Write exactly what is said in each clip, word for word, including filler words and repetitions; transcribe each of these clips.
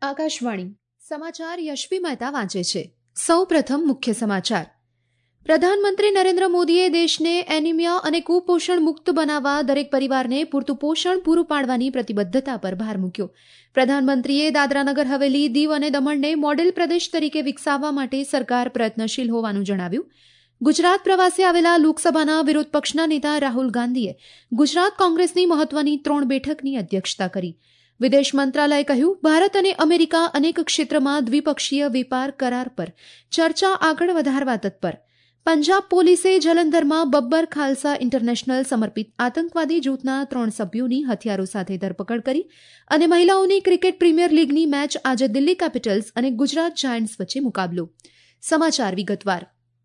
આકાશવાણી સમાચાર યશવી મહેતા વાંચે છે. સૌ પ્રથમ મુખ્ય સમાચાર. પ્રધાનમંત્રી નરેન્દ્ર મોદીએ દેશને એનિમિયા અને કુપોષણ મુક્ત બનાવવા દરેક પરિવારને પૂરતું પોષણ પૂરું પાડવાની પ્રતિબદ્ધતા પર ભાર મૂક્યો. પ્રધાનમંત્રીએ દાદરાનગર હવેલી, દીવ અને દમણને મોડેલ પ્રદેશ તરીકે વિકસાવવા માટે સરકાર પ્રયત્નશીલ હોવાનું જણાવ્યું. ગુજરાત પ્રવાસે આવેલા લોકસભાના વિરોધ પક્ષના નેતા રાહુલ ગાંધીએ ગુજરાત કોંગ્રેસની મહત્વની ત્રણ બેઠકની અધ્યક્ષતા કરી. વિદેશ મંત્રાલયે કહ્યું, ભારત અને અમેરિકા અનેક ક્ષેત્રમાં દ્વિપક્ષીય વેપાર કરાર પર ચર્ચા આગળ વધારવા તત્પર. પંજાબ પોલીસે જલંધરમાં બબ્બર ખાલસા ઇન્ટરનેશનલ સમર્પિત આતંકવાદી જૂથના ત્રણ સભ્યોની હથિયારો સાથે ધરપકડ કરી. અને મહિલાઓની ક્રિકેટ પ્રીમિયર લીગની મેચ આજે દિલ્હી કેપિટલ્સ અને ગુજરાત જાયન્ટ્સ વચ્ચે મુકાબલો. સમાચાર વિગતવાર.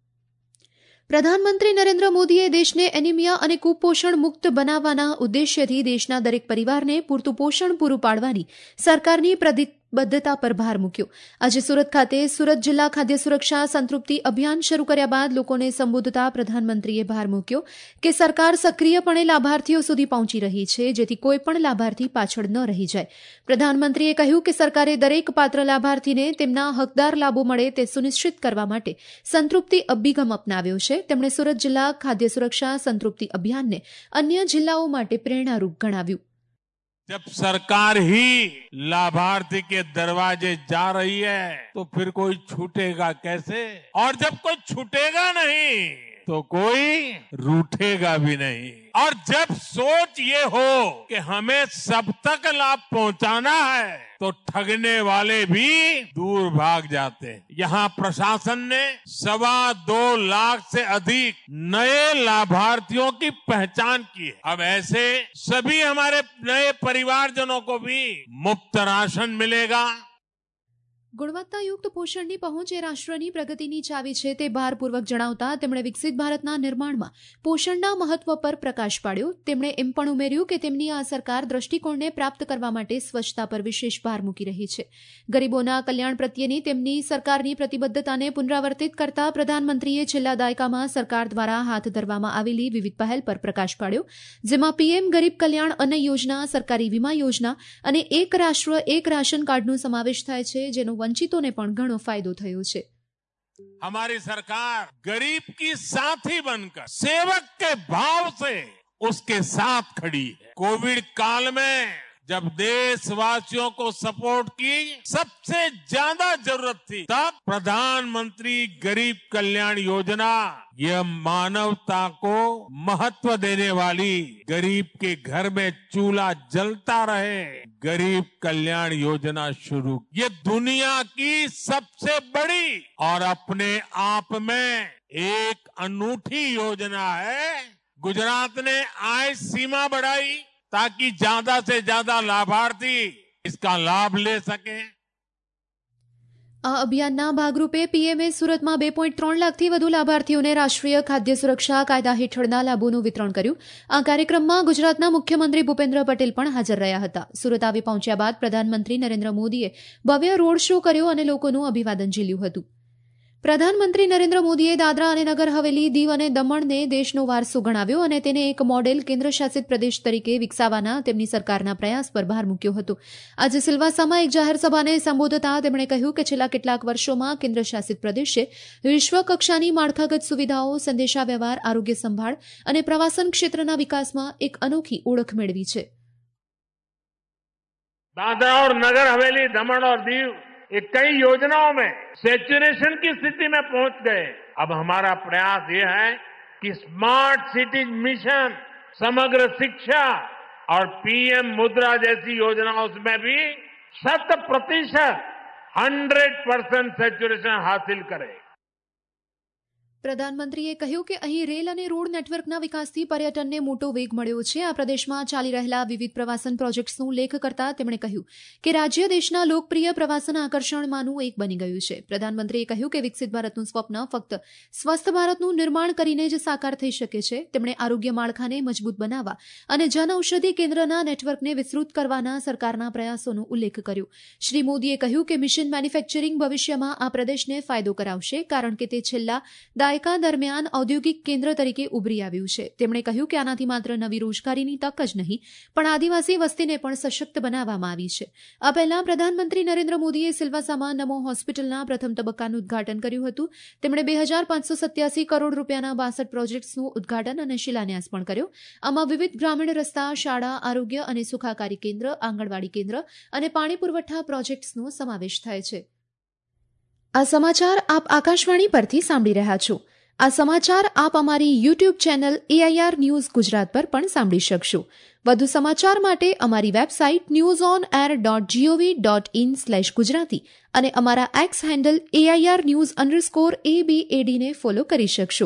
પ્રધાનમંત્રી નરેન્દ્ર મોદીએ દેશને એનિમિયા અને કુપોષણ મુક્ત બનાવવાના ઉદ્દેશ્યથી દેશના દરેક પરિવારને પૂરતું પોષણ પૂરું પાડવાની સરકારની પ્રતિબદ્ધતા પર ભાર મૂક્યો. આજે સુરત ખાતે સુરત જિલ્લા ખાદ્ય સુરક્ષા સંતૃપ્તિ અભિયાન શરૂ કર્યા બાદ લોકોને સંબોધતા પ્રધાનમંત્રીએ ભાર મૂક્યો કે સરકાર સક્રિયપણે લાભાર્થીઓ સુધી પહોંચી રહી છે, જેથી કોઈપણ લાભાર્થી પાછળ ન રહી જાય. પ્રધાનમંત્રીએ કહ્યું કે સરકારે દરેક પાત્ર લાભાર્થીને તેમના હકદાર લાભો મળે તે સુનિશ્ચિત કરવા માટે સંતૃપ્તિ અભિગમ અપનાવ્યો છે. તેમણે સુરત જિલ્લા ખાદ્ય સુરક્ષા સંતૃપ્તિ અભિયાનને અન્ય જિલ્લાઓ માટે પ્રેરણારૂપ ગણાવ્યું. जब सरकार ही लाभार्थी के दरवाजे जा रही है तो फिर कोई छूटेगा कैसे? और जब कोई छूटेगा नहीं तो कोई रूठेगा भी नहीं. और जब सोच ये हो कि हमें सब तक लाभ पहुंचाना है तो ठगने वाले भी दूर भाग जाते हैं. यहाँ प्रशासन ने सवा दो लाख से अधिक नए लाभार्थियों की पहचान की है. अब ऐसे सभी हमारे नए परिवारजनों को भी मुफ्त राशन मिलेगा. ગુણવત્તાયુક્ત પોષણની પહોંચ એ રાષ્ટ્રની પ્રગતિની ચાવી છે તે ભારપૂર્વક જણાવતા તેમણે વિકસિત ભારતના નિર્માણમાં પોષણના મહત્વ પર પ્રકાશ પાડ્યો. તેમણે એમ પણ ઉમેર્યું કે તેમની આ સરકાર દ્રષ્ટિકોણને પ્રાપ્ત કરવા માટે સ્વચ્છતા પર વિશેષ ભાર મૂકી રહી છે. ગરીબોના કલ્યાણ પ્રત્યેની તેમની સરકારની પ્રતિબદ્ધતાને પુનરાવર્તિત કરતા પ્રધાનમંત્રીએ છેલ્લા દાયકામાં સરકાર દ્વારા હાથ ધરવામાં આવેલી વિવિધ પહેલ પર પ્રકાશ પાડ્યો, જેમાં પીએમ ગરીબ કલ્યાણ અન્ન યોજના, સરકારી વીમા યોજના અને એક રાષ્ટ્ર એક રાશન કાર્ડનો સમાવેશ થાય છે, જેનો વંચિતોને પણ ઘણો ફાયદો થયો છે. हमारी सरकार गरीब की साथी बनकर सेवक के भाव से उसके साथ खड़ी है. कोविड काल में जब देशवासियों को सपोर्ट की सबसे ज्यादा जरूरत थी, तब प्रधानमंत्री गरीब कल्याण योजना यह मानवता को महत्व देने वाली, गरीब के घर में चूल्हा जलता रहे, गरीब कल्याण योजना शुरू. ये दुनिया की सबसे बड़ी और अपने आप में एक अनूठी योजना है. गुजरात ने आय सीमा बढ़ाई ताकि ज्यादा से ज्यादा लाभार्थी इसका लाभ ले सके. આ અભિયાનના ભાગરૂપે પીએમએ સુરતમાં બે પોઈન્ટ ત્રણ લાખથી વધુ લાભાર્થીઓને રાષ્ટ્રીય ખાદ્ય સુરક્ષા કાયદા હેઠળના લાભોનું વિતરણ કર્યું. આ કાર્યક્રમમાં ગુજરાતના મુખ્યમંત્રી ભૂપેન્દ્ર પટેલ પણ હાજર રહ્યા હતા. સુરત આવી પહોંચ્યા બાદ પ્રધાનમંત્રી નરેન્દ્ર મોદીએ ભવ્ય રોડ શો કર્યો અને લોકોનું અભિવાદન ઝીલ્યું હતું. પ્રધાનમંત્રી નરેન્દ્ર મોદીએ દાદરા અને નગર હવેલી, દીવ અને દમણને દેશનો વારસો ગણાવ્યો અને તેને એક મોડેલ કેન્દ્રશાસિત પ્રદેશ તરીકે વિકસાવવાના તેમની સરકારના પ્રયાસ પર ભાર મૂક્યો હતો. આજે સિલવાસામાં એક જાહેર સભાને સંબોધતા તેમણે કહ્યું કે છેલ્લા કેટલાક વર્ષોમાં કેન્દ્રશાસિત પ્રદેશે વિશ્વકક્ષાની માળખાગત સુવિધાઓ, સંદેશાવ્યવહાર, આરોગ્ય સંભાળ અને પ્રવાસન ક્ષેત્રના વિકાસમાં એક અનોખી ઓળખ મેળવી છે. दादरा और नगर हवेली, दमन और दीव ये कई योजनाओं में सैचुरेशन की स्थिति में पहुंच गए. अब हमारा प्रयास ये है कि स्मार्ट सिटी मिशन, समग्र शिक्षा और पीएम मुद्रा जैसी योजनाओं में भी शत प्रतिशत हंड्रेड परसेंट सैचुरेशन हासिल करें. પ્રધાનમંત્રીએ કહ્યું કે અહીં રેલ અને રોડ નેટવર્કના વિકાસથી પર્યટનને મોટો વેગ મળ્યો છે. આ પ્રદેશમાં ચાલી રહેલા વિવિધ પ્રવાસન પ્રોજેક્ટ્સનો ઉલ્લેખ કરતા તેમણે કહ્યું કે રાજ્ય દેશના લોકપ્રિય પ્રવાસન આકર્ષણમાંનું એક બની ગયું છે. પ્રધાનમંત્રીએ કહ્યું કે વિકસિત ભારતનું સ્વપ્ન ફક્ત સ્વસ્થ ભારતનું નિર્માણ કરીને જ સાકાર થઈ શકે છે. તેમણે આરોગ્ય માળખાને મજબૂત બનાવવા અને જનઔષધિ કેન્દ્રના નેટવર્કને વિસ્તૃત કરવાના સરકારના પ્રયાસોનો ઉલ્લેખ કર્યો. શ્રી મોદીએ કહ્યું કે મિશન મેન્યુફેક્ચરિંગ ભવિષ્યમાં આ પ્રદેશને ફાયદો કરાવશે, કારણ કે તે છેલ્લા દાયકા દરમિયાન ઔદ્યોગિક કેન્દ્ર તરીકે ઉભરી આવ્યું છે. તેમણે કહ્યું કે આનાથી માત્ર નવી રોજગારીની તક જ નહીં પણ આદિવાસી વસ્તીને પણ સશક્ત બનાવવામાં આવી છે. આ પહેલા પ્રધાનમંત્રી નરેન્દ્ર મોદીએ સિલવાસામાં નમો હોસ્પિટલના પ્રથમ તબક્કાનું ઉદઘાટન કર્યું હતું. તેમણે બે હજાર પાંચસો સત્યાસી કરોડ રૂપિયાના બાસઠ પ્રોજેક્ટ્સનું ઉદઘાટન અને શિલાન્યાસ પણ કર્યો. આમાં વિવિધ ગ્રામીણ રસ્તા, શાળા, આરોગ્ય અને સુખાકારી કેન્દ્ર, આંગણવાડી કેન્દ્ર અને પાણી પુરવઠા પ્રોજેક્ટ્સનો સમાવેશ થાય છે. આ સમાચાર આપ આકાશવાણી પરથી સાંભળી રહ્યા છો. આ સમાચાર આપ અમારી YouTube channel AIR news Gujarat પર પણ સાંભળી શકશો. વધુ સમાચાર માટે અમારી website news on air dot GOV dot in slash Gujarati અને અમારા X handle AIR news underscore એબીએડીને ફોલો કરી શકશો.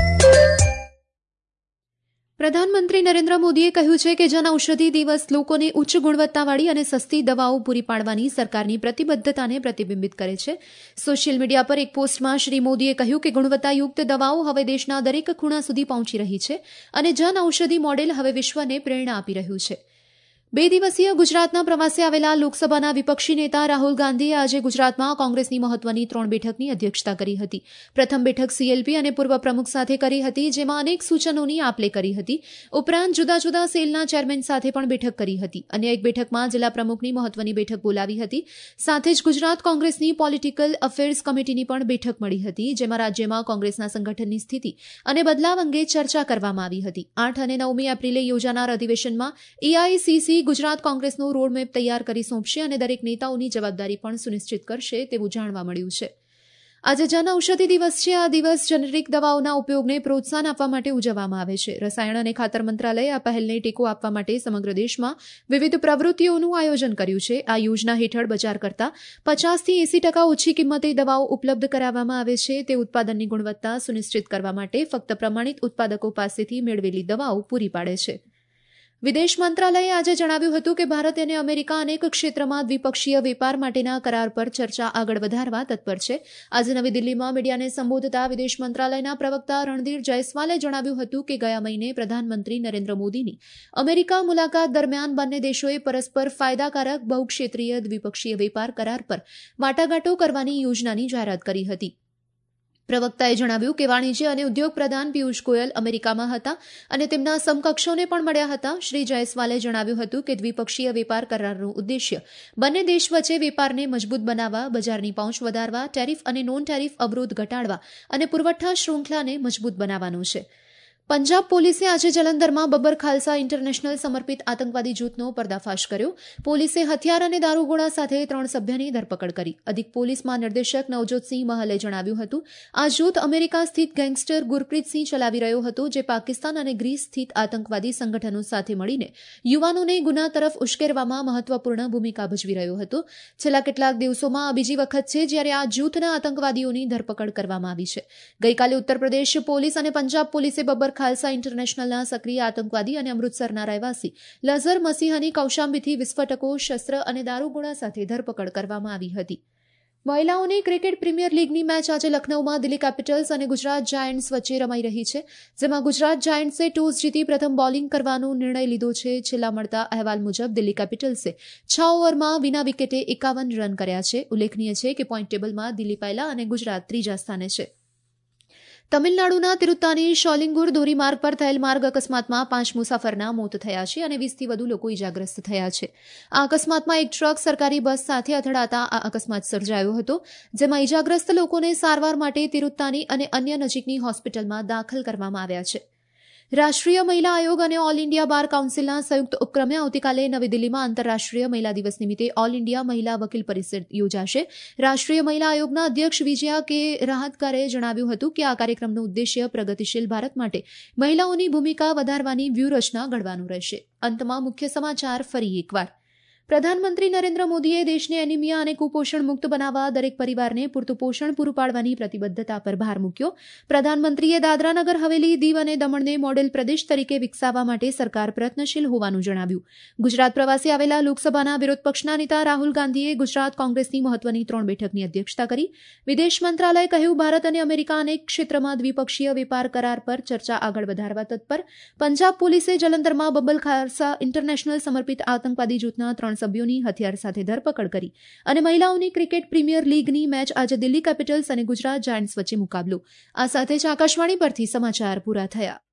પ્રધાનમંત્રી નરેન્દ્ર મોદીએ કહ્યું છે કે જનઔષધિ દિવસ લોકોને ઉચ્ચ ગુણવત્તાવાળી અને સસ્તી દવાઓ પૂરી પાડવાની સરકારની પ્રતિબદ્ધતાને પ્રતિબિંબિત કરે છે. સોશિયલ મીડિયા પર એક પોસ્ટમાં શ્રી મોદીએ કહ્યું કે ગુણવત્તાયુક્ત દવાઓ હવે દેશના દરેક ખૂણા સુધી પહોંચી રહી છે અને જનઔષધિ મોડેલ હવે વિશ્વને પ્રેરણા આપી રહ્યું છે. બે દિવસીય ગુજરાતના પ્રવાસે આવેલા લોકસભાના વિપક્ષી નેતા રાહુલ ગાંધીએ આજે ગુજરાતમાં કોંગ્રેસની મહત્વની ત્રણ બેઠકની અધ્યક્ષતા કરી હતી. પ્રથમ બેઠક સીએલપી અને પૂર્વ પ્રમુખ સાથે કરી હતી, જેમાં અનેક સૂચનોની આપ-લે કરી હતી. ઉપરાંત જુદા જુદા સેલના ચેરમેન સાથે પણ બેઠક કરી હતી. અન્ય એક બેઠકમાં જિલ્લા પ્રમુખની મહત્વની બેઠક બોલાવી હતી. સાથે જ ગુજરાત કોંગ્રેસની પોલિટિકલ અફેર્સ કમિટીની પણ બેઠક મળી હતી, જેમાં રાજ્યમાં કોંગ્રેસના સંગઠનની સ્થિતિ અને બદલાવ અંગે ચર્ચા કરવામાં આવી હતી. આઠ અને નવમી એપ્રિલે યોજાનાર અધિવેશનમાં એઆઈસીસી ગુજરાત કોંગ્રેસનો રોડમેપ તૈયાર કરી સોંપશે અને દરેક નેતાઓની જવાબદારી પણ સુનિશ્ચિત કરશે તેવું જાણવા મળ્યું છે. આજે જનઔષધિ દિવસ છે. આ દિવસ જેનેરિક દવાઓના ઉપયોગને પ્રોત્સાહન આપવા માટે ઉજવવામાં આવે છે. રસાયણ અને ખાતર મંત્રાલયે આ પહેલને ટેકો આપવા માટે સમગ્ર દેશમાં વિવિધ પ્રવૃત્તિઓનું આયોજન કર્યું છે. આ યોજના હેઠળ બજાર કરતાં પચાસથી એસી ટકા ઓછી કિંમતે દવાઓ ઉપલબ્ધ કરાવવામાં આવે છે. તે ઉત્પાદનની ગુણવત્તા સુનિશ્ચિત કરવા માટે ફક્ત પ્રમાણિત ઉત્પાદકો પાસેથી મેળવેલી દવાઓ પૂરી પાડે છે. વિદેશ મંત્રાલયે આજે જણાવ્યું હતું કે ભારત અને અમેરિકા અનેક ક્ષેત્રમાં દ્વિપક્ષીય વેપાર માટેના કરાર પર ચર્ચા આગળ વધારવા તત્પર છે. આજે નવી દિલ્હીમાં મીડિયાને સંબોધતા વિદેશ મંત્રાલયના પ્રવક્તા રણધીર જયસ્વાલે જણાવ્યું હતું કે ગયા મહિને પ્રધાનમંત્રી નરેન્દ્ર મોદીની અમેરિકા મુલાકાત દરમિયાન બંને દેશોએ પરસ્પર ફાયદાકારક બહુક્ષેત્રીય દ્વિપક્ષીય વેપાર કરાર પર વાટાઘાટો કરવાની યોજનાની જાહેરાત કરી હતી. પ્રવક્તાએ જણાવ્યું કે વાણિજ્ય અને ઉદ્યોગ પ્રધાન પિયુષ ગોયલ અમેરિકામાં હતા અને તેમના સમકક્ષોને પણ મળ્યા હતા. શ્રી જયસ્વાલે જણાવ્યું હતું કે દ્વિપક્ષીય વેપાર કરારનું ઉદ્દેશ્ય બંને દેશ વચ્ચે વેપારને મજબૂત બનાવવા, બજારની પહોંચ વધારવા, ટેરિફ અને નોન ટેરિફ અવરોધ ઘટાડવા અને પુરવઠા શૃંખલાને મજબૂત બનાવવાનું છે. પંજાબ પોલીસે આજે જલંધરમાં બબ્બર ખાલસા ઇન્ટરનેશનલ સમર્પિત આતંકવાદી જૂથનો પર્દાફાશ કર્યો. પોલીસે હથિયાર અને દારૂગોળા સાથે ત્રણ સભ્યની ધરપકડ કરી. અધિક પોલીસ મહાનિર્દેશક નવજોતસિંહ મહલે જણાવ્યું હતું આ જૂથ અમેરિકા સ્થિત ગેંગસ્ટર ગુરપ્રીતસિંહ ચલાવી રહ્યો હતો, જે પાકિસ્તાન અને ગ્રીસ સ્થિત આતંકવાદી સંગઠનો સાથે મળીને યુવાનોને ગુના તરફ ઉશ્કેરવામાં મહત્વપૂર્ણ ભૂમિકા ભજવી રહ્યો હતો. છેલ્લા કેટલાક દિવસોમાં આ બીજી વખત છે જ્યારે આ જૂથના આતંકવાદીઓની ધરપકડ કરવામાં આવી છે. ગઈકાલે ઉત્તરપ્રદેશ પોલીસ અને પંજાબ પોલીસે બબ્બર ખાલસા ઇન્ટરનેશનલના સક્રિય આતંકવાદી અને અમૃતસરના રહેવાસી લઝર મસીહાની કૌશાંબીથી વિસ્ફોટકો, શસ્ત્ર અને દારૂગોળા સાથે ધરપકડ કરવામાં આવી હતી. મહિલાઓની ક્રિકેટ પ્રીમિયર લીગની મેચ આજે લખનૌમાં દિલ્હી કેપિટલ્સ અને ગુજરાત જાયન્ટ્સ વચ્ચે રમાઈ રહી છે, જેમાં ગુજરાત જાયન્ટ્સે ટોસ જીતી પ્રથમ બોલિંગ કરવાનો નિર્ણય લીધો છે. છેલ્લા મળતા અહેવાલ મુજબ દિલ્હી કેપિટલ્સે છ ઓવરમાં વિના વિકેટે એકાવન રન કર્યા છે. ઉલ્લેખનીય છે કે પોઈન્ટ ટેબલમાં દિલ્હી પહેલા અને ગુજરાત ત્રીજા સ્થાને છે. તમિલનાડુના તિરુત્તાની શોલિંગુર ધોરીમાર્ગ પર થયેલ માર્ગ અકસ્માતમાં પાંચ મુસાફરના મોત થયા છે અને વીસથી વધુ લોકો ઇજાગ્રસ્ત થયા છે. આ અકસ્માતમાં એક ટ્રક સરકારી બસ સાથે અથડાતા આ અકસ્માત સર્જાયો હતો, જેમાં ઇજાગ્રસ્ત લોકોને સારવાર માટે તિરુત્તાની અને અન્ય નજીકની હોસ્પિટલમાં દાખલ કરવામાં આવ્યા છે. રાષ્ટ્રીય મહિલા આયોગ અને ઓલ ઇન્ડિયા બાર કાઉન્સિલના સંયુક્ત ઉપક્રમે આવતીકાલે નવી દિલ્હીમાં આંતરરાષ્ટ્રીય મહિલા દિવસ નિમિત્તે ઓલ ઇન્ડિયા મહિલા વકીલ પરિષદ યોજાશે. રાષ્ટ્રીય મહિલા આયોગના અધ્યક્ષ વિજયા કે રાહતકરે જણાવ્યું હતું કે આ કાર્યક્રમનો ઉદ્દેશ્ય પ્રગતિશીલ ભારત માટે મહિલાઓની ભૂમિકા વધારવાની વ્યૂહરચના ઘડવાનું રહેશે. અંતમાં મુખ્ય સમાચાર ફરી એકવાર. પ્રધાનમંત્રી નરેન્દ્ર મોદીએ દેશને એનિમિયા અને કુપોષણ મુક્ત બનાવવા દરેક પરિવારને પૂરતું પોષણ પૂરું પાડવાની પ્રતિબદ્ધતા પર ભાર મૂક્યો. પ્રધાનમંત્રીએ દાદરાનગર હવેલી, દીવ અને દમણને મોડેલ પ્રદેશ તરીકે વિકસાવવા માટે સરકાર પ્રયત્નશીલ હોવાનું જણાવ્યું. ગુજરાત પ્રવાસે આવેલા લોકસભાના વિરોધ પક્ષના નેતા રાહુલ ગાંધીએ ગુજરાત કોંગ્રેસની મહત્વની ત્રણ બેઠકની અધ્યક્ષતા કરી. વિદેશ મંત્રાલયે કહ્યું ભારત અને અમેરિકા અનેક ક્ષેત્રમાં દ્વિપક્ષીય વેપાર કરાર પર ચર્ચા આગળ વધારવા તત્પર. પંજાબ પોલીસે જલંધરમાં બબ્બર ખાલસા ઇન્ટરનેશનલ સમર્પિત આતંકવાદી જૂથના ત્રણ ત્રણ સભ્યોની હથિયાર સાથે ધરપકડ કરી અને મહિલાઓની ક્રિકેટ પ્રીમિયર લીગની મેચ આજે દિલ્હી કેપિટલ્સ અને ગુજરાત જાયન્ટ્સ વચ્ચે મુકાબલો. આ સાથે જ આકાશવાણી પરથી સમાચાર પૂરા થયા.